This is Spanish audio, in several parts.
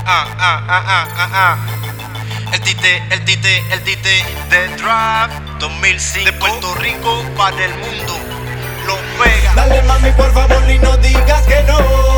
El Dite de Draft 2005 de Puerto Rico para el mundo. Lo pega. Dale mami por favor y no digas que no.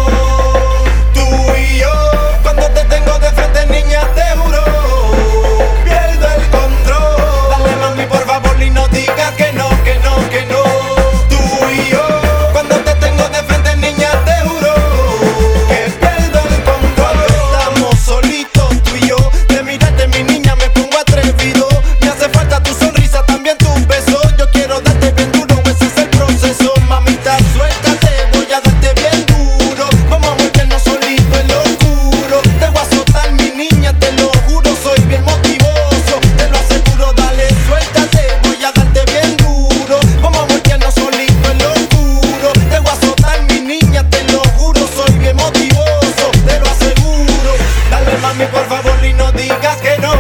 Tú y yo, cuando te tengo de frente niña te juro, pierdo el control. Dale mami por favor y no digas que no, que no, que no. Tú y yo, cuando te tengo de frente niña te juro, que pierdo el control. Cuando estamos solitos tú y yo, de mirarte mi niña me pongo atrevido. Me hace falta tu sonrisa, también tus besos. Yo quiero darte bien duro, ese es el proceso. Mamita, suéltate, voy a darte bien duro. Vamos a volvernos solitos en lo oscuro. Te voy a soltar mi niña, te lo juro. Soy bien motivoso, te lo aseguro. Dale, suéltate, voy a darte bien duro. Vamos a volvernos solitos en lo oscuro. Te voy a soltar mi niña, te lo juro. Soy bien motivoso, te lo aseguro. Dale mami por favor y no digas que no.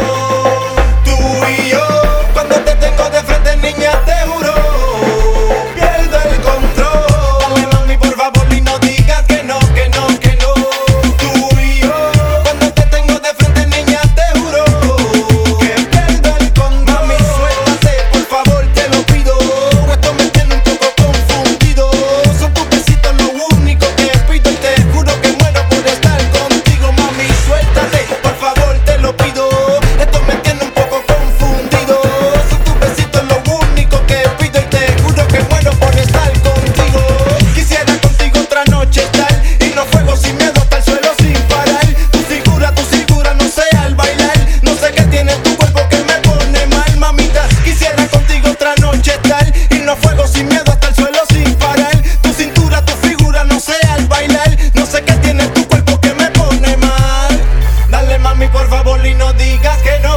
Tú y yo, cuando te tengo de frente niña te juro, pierdo el control. Dale mami por favor y no digas que no, que no, que no. Tú y yo, cuando te tengo de frente niña te juro, que pierdo el control. Mami suéltate, por favor te lo pido. Esto me tiene un poco confundido. Son tus besitos lo único que pido y te juro que muero por estar contigo. Mami suéltate, por favor te lo pido. Esto me tiene un poco confundido. Son tus besitos lo único que pido y te juro que muero por estar contigo. Quisiera contigo otra noche estar y no fuego sin miedo hasta el suelo sin parar. Tu figura no sé al bailar. No sé qué tiene tu cuerpo que me pone mal, mamita. Quisiera contigo otra noche estar y no fuego sin miedo hasta el suelo sin parar. Tu figura no sé al bailar. No sé qué tiene tu cuerpo que me pone mal. Dale mami por favor y no digas que no.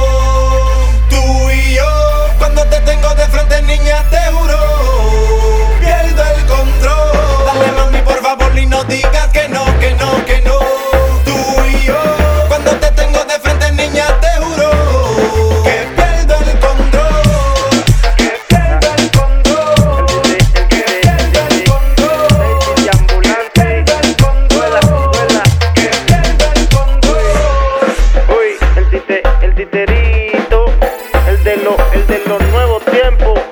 Tú y yo, cuando te tengo de frente niña te juro, pierdo el control. Dale mami por favor y no digas que no, que no, que no. Tú y yo, cuando te tengo de frente niña te juro, que pierdo el control. Que pierdo el control. Que pierdo el control. Que pierdo el control. Que pierdo el control. Uy, el titerito, el de los nuevos tiempos.